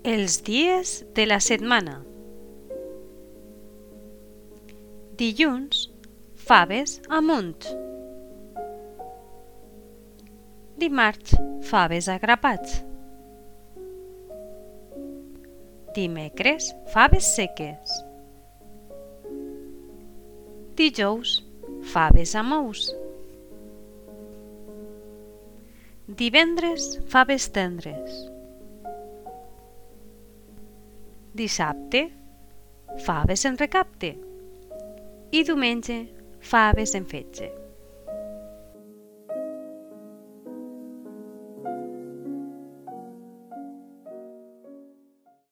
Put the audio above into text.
Els dies de la setmana. Dilluns, faves amunt. Dimarts, faves a grapats. Dimecres, faves seques. Dijous, faves amb ous. Divendres, faves tendres. Dissabte, faves en recapte. I diumenge, faves en fetge.